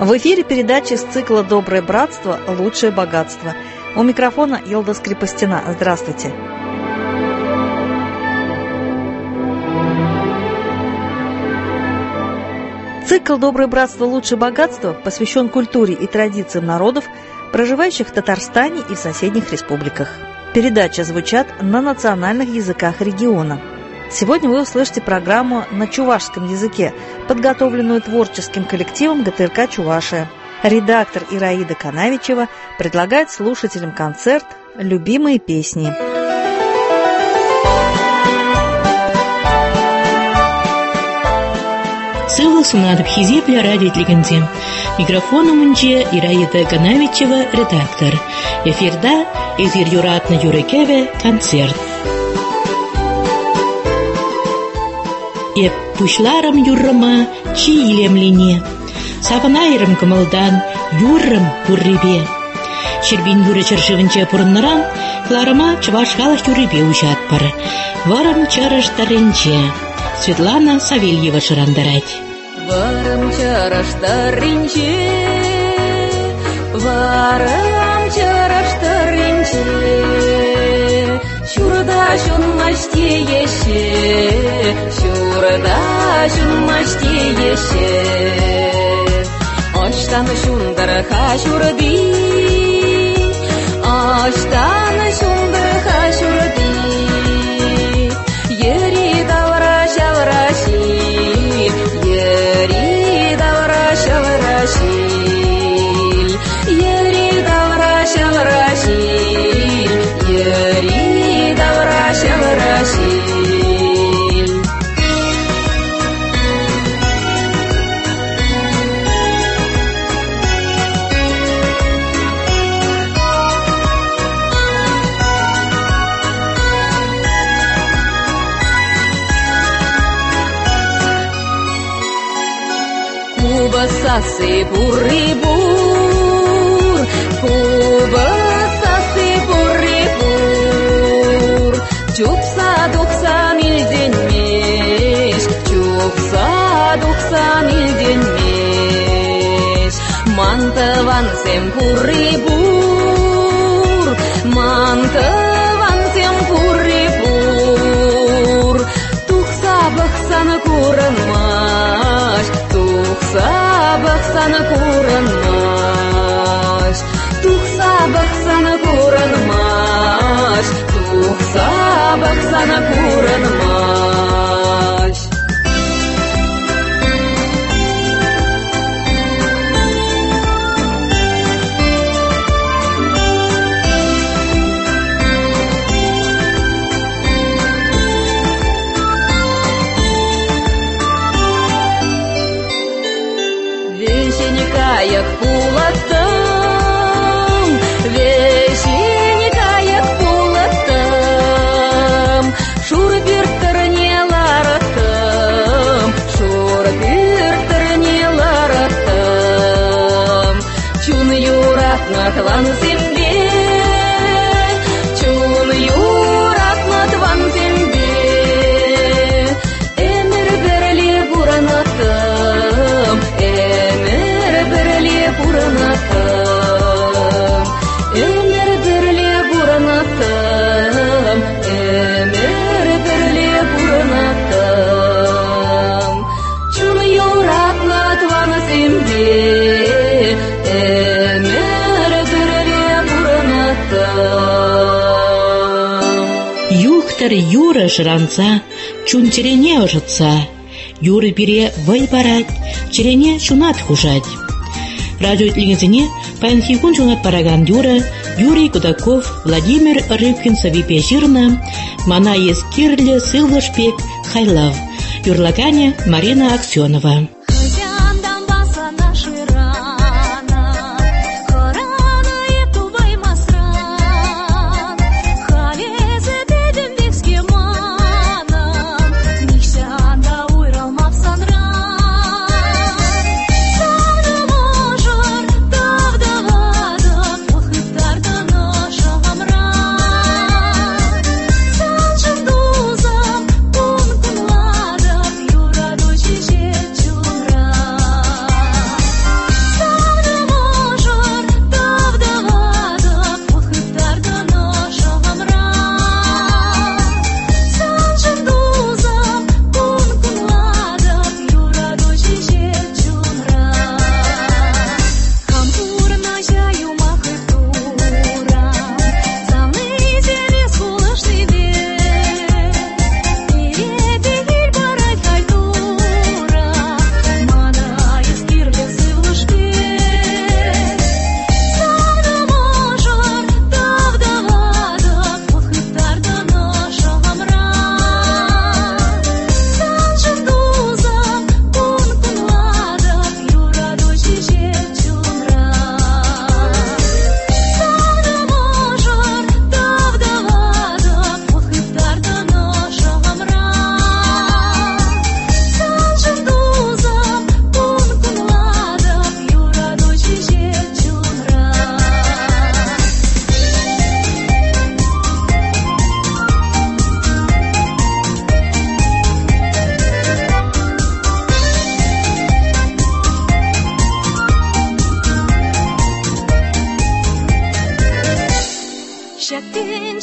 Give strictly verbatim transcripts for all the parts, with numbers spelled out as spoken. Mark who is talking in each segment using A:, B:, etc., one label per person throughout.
A: В эфире передача из цикла «Доброе братство. Лучшее богатство». У микрофона Елда Скрипостина. Здравствуйте. Цикл «Доброе братство. Лучшее богатство» посвящен культуре и традициям народов, проживающих в Татарстане и в соседних республиках. Передачи звучат на национальных языках региона. Сегодня вы услышите программу на чувашском языке, подготовленную творческим коллективом ГТРК «Чувашия». Редактор Ираида Канавичева предлагает слушателям концерт «Любимые песни».
B: Сылы сунадып хизепля радиотлегенде. Микрофону мунче Ираида Канавичева, редактор. Эфирда эфир юратна юрекеве концерт. Эп пушларам юррама чи илемлине. Саванайрым кымылдан юррым пуррибе. Щербин юры чаршывынче пурыннаран, кларыма чывашгалах юррибе ужат пар. Варым чарыштарынче. Светлана Савельева шырандарать.
C: Варым чарыштарынче, варым чарыштарынче, шурда шунмаште еше, шурда шунмаште еше. Аштан шундарха шурди, аштан шундарха шурди. Ери давра шавраши, ери давра шавраши, ери давра шавраши, ери давра шавраши. Сасы бурри-бур, куба сасы бурри-бур. Чупса духса мильденмеш, чупса духса мильденмеш. Мантыван сем бурри-бур, мантыван сем бурри-бур. Тухса бахсаны курынмаш, тухса бахсаны курынмаш, тухса бахсаны курынмаш, тухса бахсаны курынмаш. Як пулаттым, вешенек аяк пулаттым, шур бирттырне лараттым, шур бирттырне лараттым. Чун юратна тван зембе, чун юратна тван зембе, эмер берле буранаттым, эмер берле буранаттым, эмер берле буранаттым, эмер берле буранаттым. Чун юратна тван зембе, эмер берле буранаттым.
B: Юхтар юра жранца, чун терене ожытса. Юры бире вай барать, черене чунат хужать. Радиотлегензине панхикун чунат параган юра, Юрий Кудаков, Владимир Рыбкин Савипежирна, Мана Ескирле Сылвашпек Хайлав, Юрлагане Марина Аксенова.
D: Юра, дочь,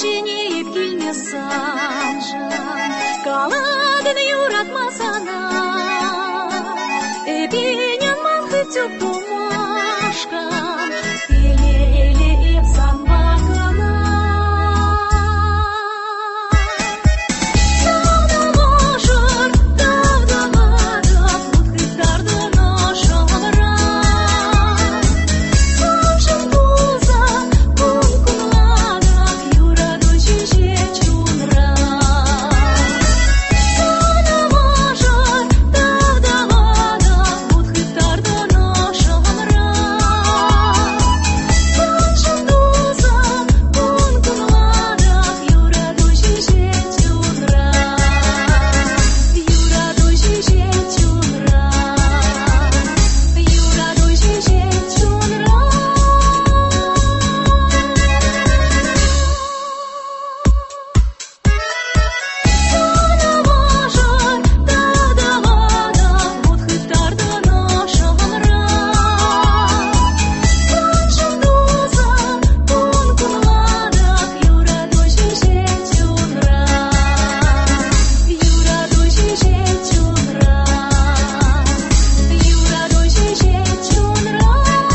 C: жеңейіп келмес санжан, қаладын юратмасана, эбенен маңды тек томашкан, телелеп санбақына. Сағдалашыр, дағдағадық, мұтқиттардың ашамыра, санжын болса, бұл күнладық, юраду жеже чунра. Сағдалашыр, дағдағадық, мұтқиттардың ашамыра, санжын болса, бұл күнладық, юраду жеже чунра. Юраду жеже чунра, юраду жеже чунра. Сағдалашыр, дағдағадық, мұтқиттардың ашамыра, санжын болса, бұл күнладық, юраду жеже чунра. Юраду жеже чунра, юраду жеже чунра.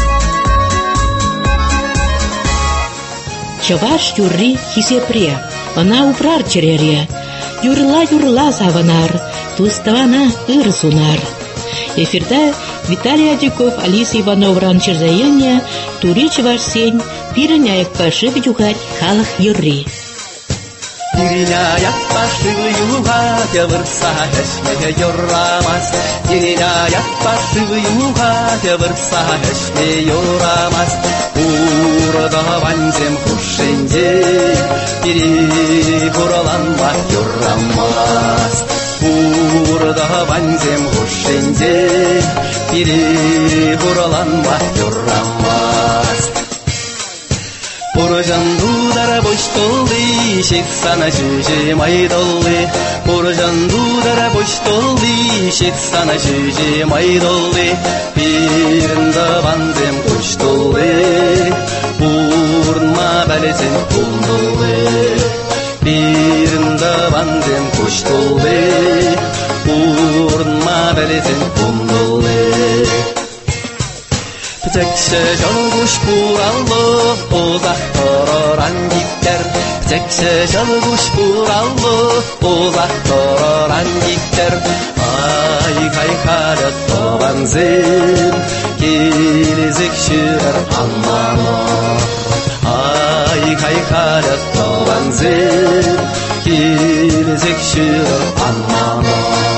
B: Чаваш юрри хисепре, она упрар черере, юрла-юрла саванар, туставана ыр сунар. Эфирда Виталий Адюков, Алиса Ивановна Черзаяння, Тури Чавашсень, Пиреняек пашив югать халах юрри.
D: Деревняя пошивы юга, вырса хешмеге юрамас. Деревняя пошивы юга, вырса хешме юрамас. Урда ванзем хушенде, перегораланма юрамас. Урда ванзем хушенде, перегораланма юрамас. Порожандудара боштолды, шексана жүже майдолды. Порожандудара боштолды, шексана жүже майдолды. Пиринда ванзем куштолды, урма бәлесен пулдолды. Пиринда ванзем куштолды, урма бәлесен пулдолды. Пітекші жалғыш бұралды, ұзақ тұрыран диктер. Пітекші жалғыш бұралды, ұзақ тұрыран диктер. Ай-қай қады тоған зен, келезік жүрір амманы. Ай-қай қады тоған зен, келезік жүрір амманы.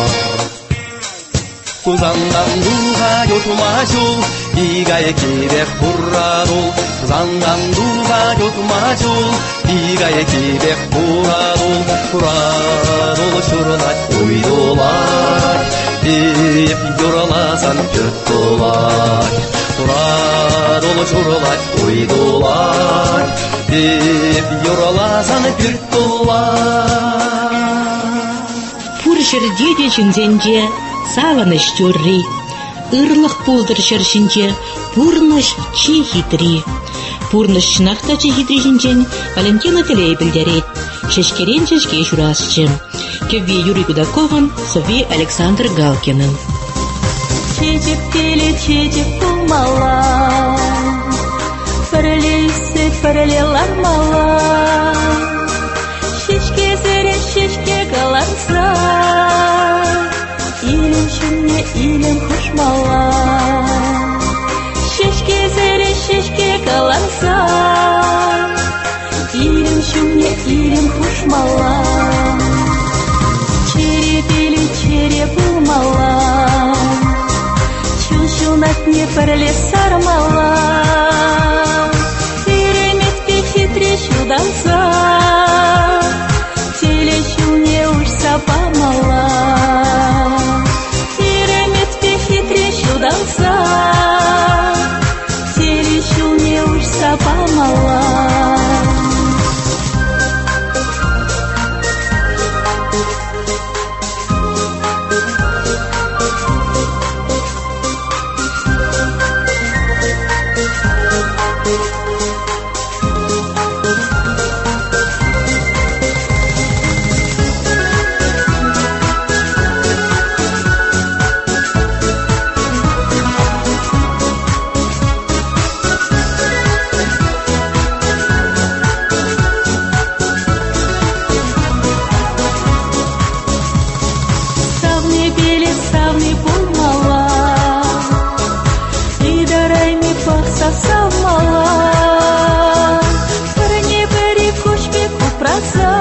D: Kuzandan duha yotma jol, igay kidek burradol. Kuzandan duha yotma jol, igay kidek burradol. Burradol şurlat uydolar, deyip yoralasan köt dolar. Burradol şurlat uydolar, deyip yoralasan köt dolar.
B: Пуршыр деде чынзенде, саваныш тюрри. Ырлық пулдыр шыршынче, пурныш чи хитри. Пурныш чынақта чи хитри жінчен, Валентина Телей білдерет. Шешкерен шешке шурасчы. Кеве Юрий Кудаковын, София Александр Галкинын.
C: Чечек теле, чечек пулмала, пірлейсі пірлелар мала. Шешке зере, шешке қаларса, илем шүнне, илем құшмала. Шешке зере, шешке қаларса, илем шүнне, илем құшмала. Чере теле, чере пулмала, чун-чунат не пірле сармала. Иреметке хитре шуданса, теле шуне уж сапамала. Иреметке хитре шуданса, теле шуне уж сапамала.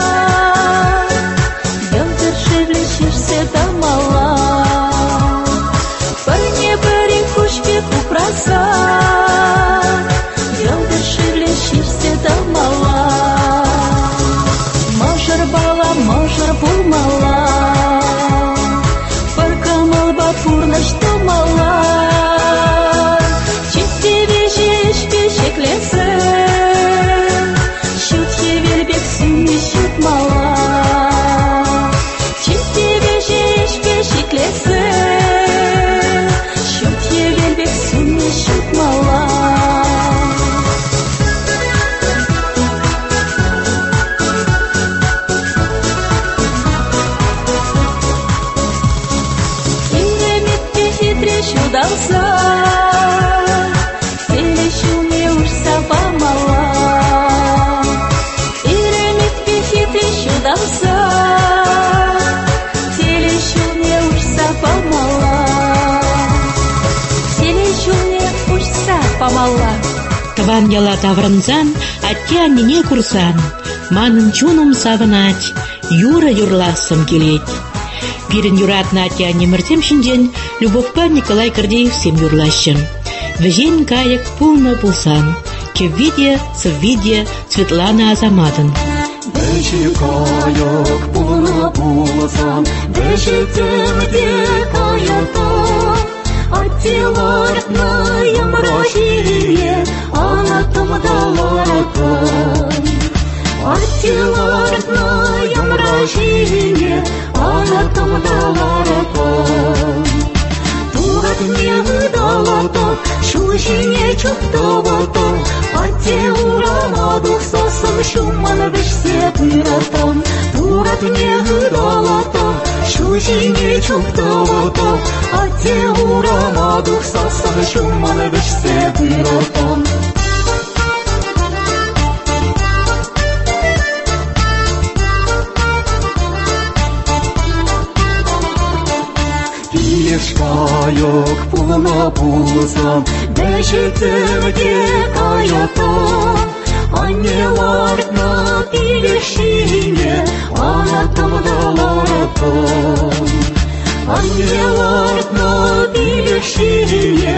C: Елдер шевлешешься да мала, парне бери кушке купраса. Елдер шевлешешься да мала, мажар бала, мажар булмала, паркамал бапурна что мала. Чисти вежеш пешеклесе, шут евельбек сумми шут мала. Чисти вежеш пешеклесе, шут евельбек сумми шут мала. Чудался, телещу не ушса помала, иремит пихиты чудался, телещу не ушса помала, телещу не ушса помала.
B: Кван яла таврынзан, аття нене курсан, манын чуным савынать, юра юрласым келет. Пирен юратна аття немертем шинжен, Любовька Николай Кордеев всем юрлащен. Вежен каяк полно пулсан, кеввидье, соввидье, Светлана Азаматын.
C: Вежен каяк полно пулсан, вежен каятан, аттиларна ямрахие, анатомдаларатан. Аттиларна ямрахие, анатомдаларатан. Турат не выдала-то, шушине чуптова-то, атте урамадух сосан шуман вешсе пыратан. Турат не выдала-то, шушине чуптова-то, атте урамадух сосан шуман вешсе пыратан. Каяк пулна пулсан, бешетемде каятан. Аннеларна илешине, анатомдаларатан. Аннеларна илешине,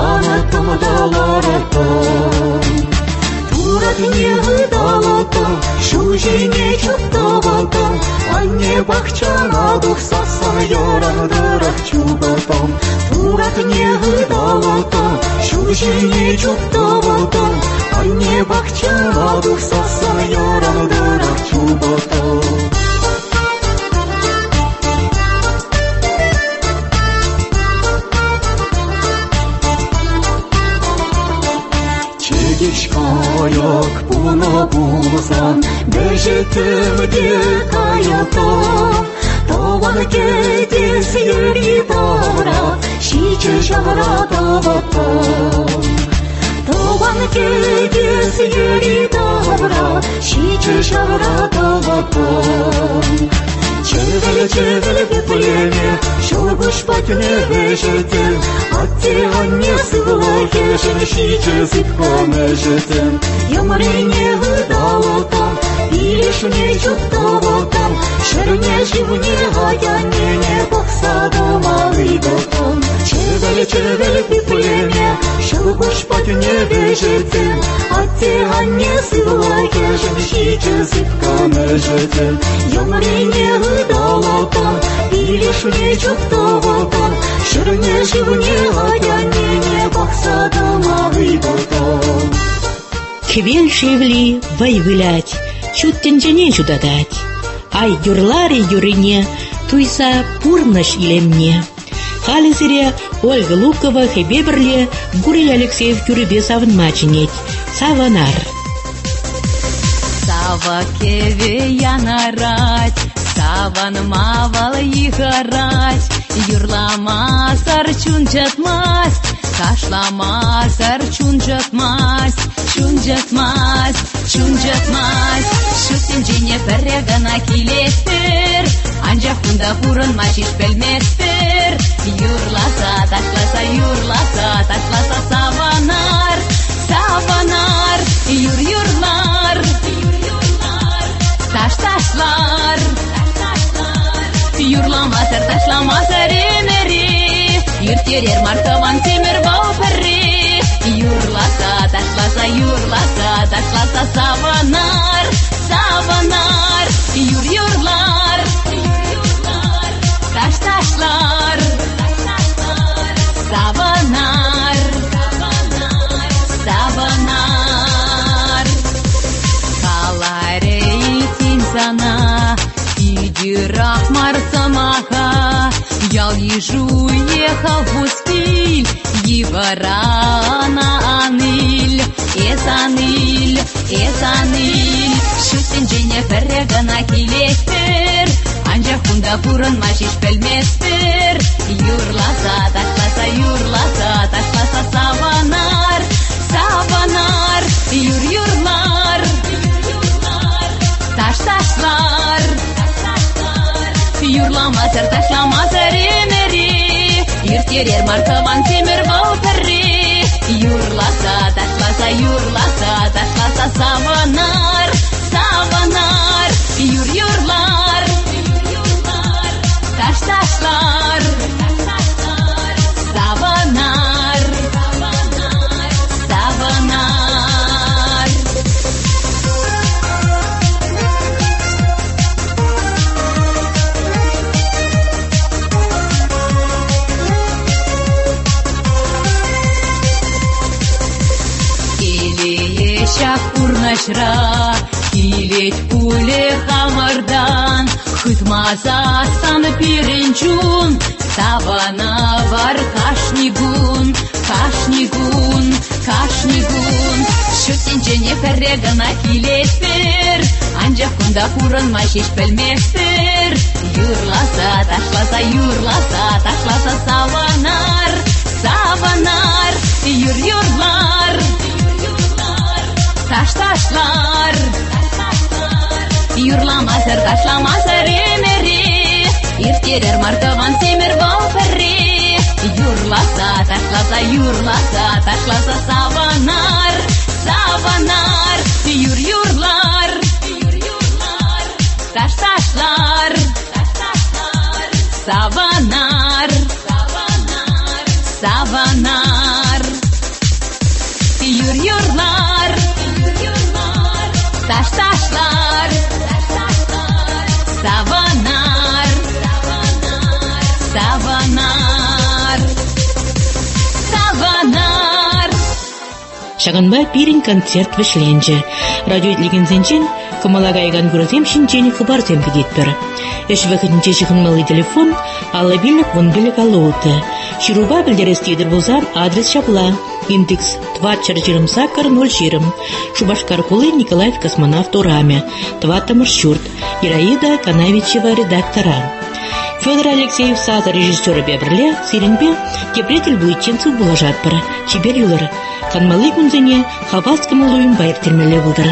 C: анатомдаларатан. Турат не выдала-то, шужине чуптова-то, анне бахчана дух сасан ярандырах чубатам. Турат не выдала-то, шужине чуптова-то, анне бахчана дух сасан ярандырах чубатам. Каяк пулна пулсан, бежетемде каятан. Таван кетес ери тара, шиче шагратаватан. Таван кетес ери тара, шиче шагратаватан. Чевеле чевеле племе, шогуш патне вежетен, атте анне сывлахешен, шиче сыпханежетен. Ямарине выдала-там, илешне чуптава-там, шерне живне гаяне не бахсадумалыгатам. Чевеле чевеле племе, шогуш патне вежетен, атте анне сывлахешен, шиче сыпханежетен. Ямарине выдала-там, илешне чуптава-там, шерне живне гаяне не бахсадумалыгатам.
B: Квел шевли вайвылять, чут тенчене чудадать. Ай юрлари юрине, туйса пурнаш илемне. Хализире Ольга Лукова хебеберле, Гурий Алексеев кюребе савынмачинеть. Саванар.
C: Сава кеве янарать, саван мавал yigarать, юрлама сарчун жатмас, ташлама сарчун жатмас, чун жатмас, чун жатмас. Шутен жене перегана килеспер, анжа хунда хурын мачиш белмеспер. Юрласа, ташласа, юрласа, ташласа саванар, саванар, юр юрлар, юр юрлар. taş taşlar, yurlamasır taşlamasır emeri, yürterer markavan temir bau perri. Yurlasa taşlasa yurlasa taşlasa savanar, savanar, yur yurlar, taş taşlar, savanar, savanar. Kalare sana иди рахмар самаха, ял ежу ехал в пустынь, Еварана аниль, эсаниль, эсаниль. Шутин жене феррегана килектер, анжа хунда бурын машиш белместер. Юрласа, ташласа, юрласа, ташласа саванар, саванар, юр юрлар, таш ташлар. Yurlamasır taşlamasır emeri, yürterer markavan temir bau perri. Yurlasa taşlasa yurlasa taşlasa savanar, savanar, yur yurlar, taş taşlar, savanar, savanar. Şak urnaşra, kilek pule hamardan, hıtmaza sanı pirinçun, savana var kaşnigun, kaşnigun, kaşnigun. Şutince ne ferregana kilektir, ancak kunda kurun maşiş belmektir. Yurlasa, taşlasa, yurlasa, taşlasa savanar, savanar, yur yurlar. Taş taşlar, yurlamasır taşlamasır emeri, yürterer markavan temir bau perri. Yurlasa taşlasa yurlasa taşlasa savanar, savanar, yur yurlar, taş taşlar, savanar, savanar, yur yurlar. Taş taşlar, savanar, savanar, savanar.
B: Шаганба пирин концерт вышленже. Радио итлигензенчен камалагайган гурозем шинчен хабарзем кедетпер. Эш вакытынче чыгынмалы телефон, алла билик вон билик аллоуты. Шируба билдерестедер булзам адрес шапла. Индекс твачер черемсакар ноль черем. Шубашкар Кулы Николаев космонавт ураме. Твата маршрут. Ираида Канавичева редактора. Федор Алексеев саза режиссера бебрле, сиренбе, кепретель буйченцев булажат пара. Чибер юлар. Канмалы гунзене хаваскому луим байр термеле вудар.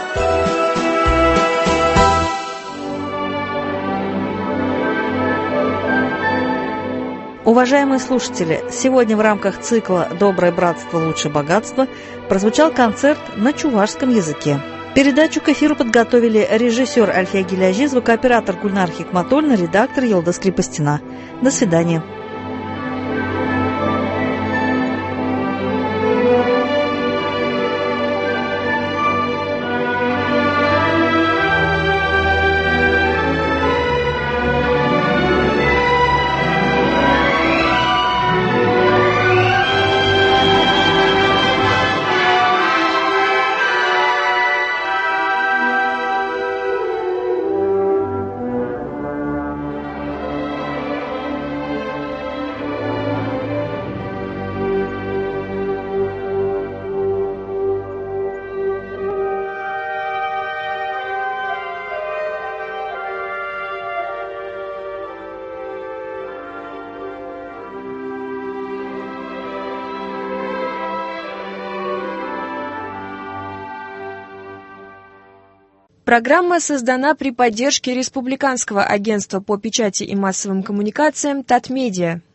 A: Уважаемые слушатели, сегодня в рамках цикла «Доброе братство лучше богатства» прозвучал концерт на чувашском языке. Передачу к эфиру подготовили режиссер Альфия Гиляжи, звукооператор Гульнар Хикматульна, редактор Елдас Крепостина. До свидания.
E: Программа создана при поддержке Республиканского агентства по печати и массовым коммуникациям «Татмедиа».